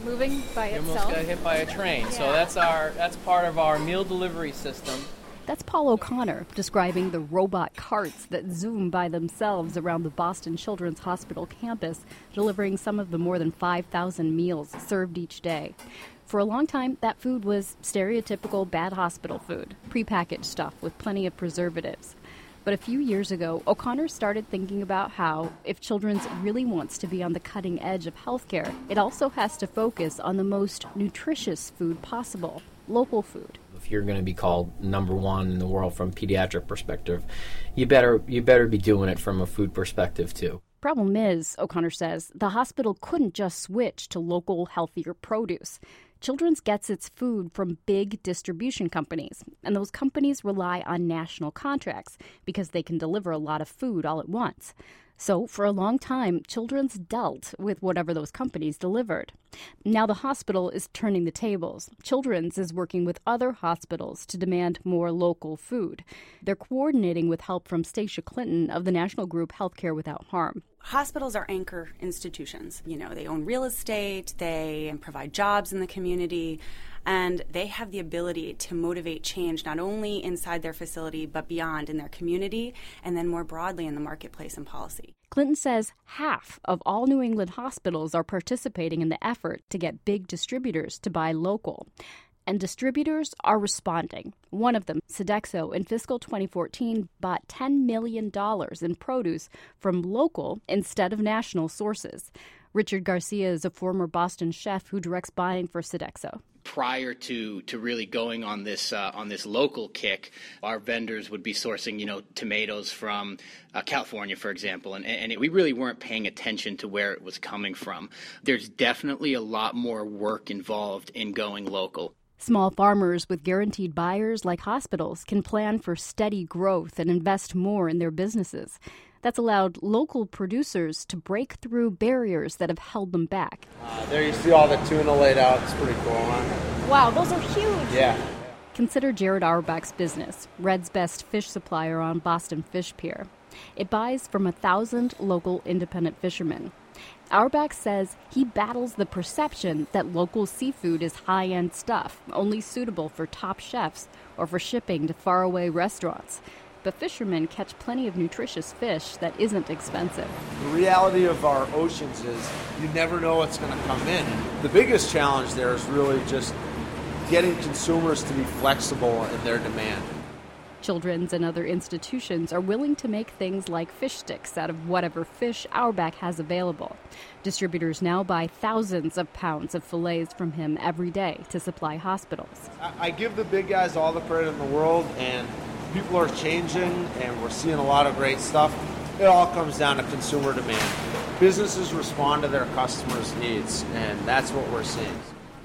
moving by You itself. almost got hit by a train. So that's part of our meal delivery system. That's Paul O'Connor describing the robot carts that zoom by themselves around the Boston Children's Hospital campus, delivering some of the more than 5,000 meals served each day. For a long time, that food was stereotypical bad hospital food, prepackaged stuff with plenty of preservatives. But a few years ago, O'Connor started thinking about how, if Children's really wants to be on the cutting edge of healthcare, it also has to focus on the most nutritious food possible, local food. If you're going to be called number one in the world from a pediatric perspective, you better be doing it from a food perspective too. Problem is, O'Connor says, the hospital couldn't just switch to local, healthier produce. Children's gets its food from big distribution companies, and those companies rely on national contracts because they can deliver a lot of food all at once. So, for a long time, Children's dealt with whatever those companies delivered. Now the hospital is turning the tables. Children's is working with other hospitals to demand more local food. They're coordinating with help from Stacia Clinton of the national group Healthcare Without Harm. Hospitals are anchor institutions. You know, they own real estate, they provide jobs in the community, and they have the ability to motivate change not only inside their facility but beyond in their community and then more broadly in the marketplace and policy. Clinton says half of all New England hospitals are participating in the effort to get big distributors to buy local. And distributors are responding. One of them, Sodexo, in fiscal 2014 bought $10 million in produce from local instead of national sources. Richard Garcia is a former Boston chef who directs buying for Sodexo. Prior to really going on this local kick, our vendors would be sourcing, tomatoes from California, for example, and we really weren't paying attention to where it was coming from. There's definitely a lot more work involved in going local. Small farmers with guaranteed buyers like hospitals can plan for steady growth and invest more in their businesses. That's allowed local producers to break through barriers that have held them back. There you see all the tuna laid out. It's pretty cool, huh? Wow, those are huge. Yeah. Consider Jared Auerbach's business, Red's Best Fish Supplier on Boston Fish Pier. It buys from 1,000 local independent fishermen. Auerbach says he battles the perception that local seafood is high-end stuff, only suitable for top chefs or for shipping to faraway restaurants. But fishermen catch plenty of nutritious fish that isn't expensive. The reality of our oceans is you never know what's going to come in. The biggest challenge there is really just getting consumers to be flexible in their demand. Children's and other institutions are willing to make things like fish sticks out of whatever fish Auerbach has available. Distributors now buy thousands of pounds of fillets from him every day to supply hospitals. I give the big guys all the credit in the world, and people are changing, and we're seeing a lot of great stuff. It all comes down to consumer demand. Businesses respond to their customers' needs, and that's what we're seeing.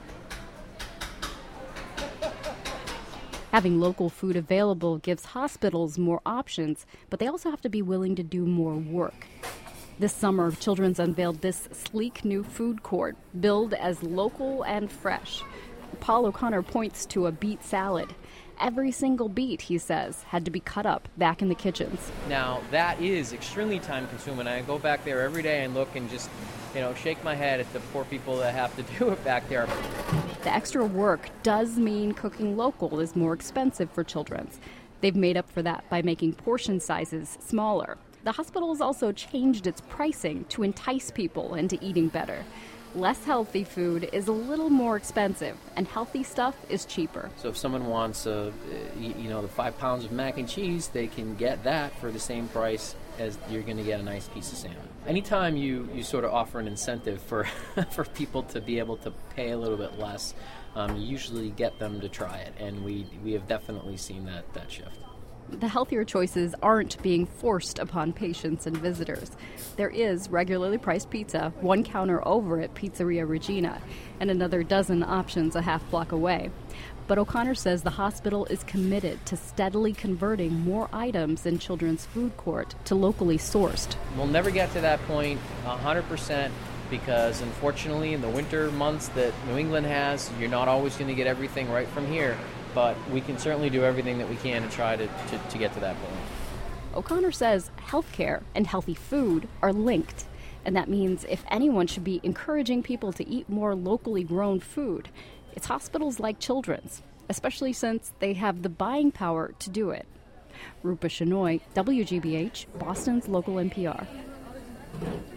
Having local food available gives hospitals more options, but they also have to be willing to do more work. This summer, Children's unveiled this sleek new food court, billed as local and fresh. Paul O'Connor points to a beet salad. Every single beet, he says, had to be cut up back in the kitchens. Now, that is extremely time-consuming. I go back there every day and look and just, shake my head at the poor people that have to do it back there. The extra work does mean cooking local is more expensive for Children's. They've made up for that by making portion sizes smaller. The hospital has also changed its pricing to entice people into eating better. Less healthy food is a little more expensive, and healthy stuff is cheaper. So if someone wants, the 5 pounds of mac and cheese, they can get that for the same price as you're going to get a nice piece of salmon. Anytime you sort of offer an incentive for for people to be able to pay a little bit less, you usually get them to try it, and we have definitely seen that shift. The healthier choices aren't being forced upon patients and visitors. There is regularly priced pizza, one counter over at Pizzeria Regina, and another dozen options a half block away. But O'Connor says the hospital is committed to steadily converting more items in Children's Food Court to locally sourced. We'll never get to that point 100% because, unfortunately, in the winter months that New England has, you're not always going to get everything right from here. But we can certainly do everything that we can to try to get to that point. O'Connor says healthcare and healthy food are linked. And that means if anyone should be encouraging people to eat more locally grown food, it's hospitals like Children's, especially since they have the buying power to do it. Rupa Shenoy, WGBH, Boston's local NPR.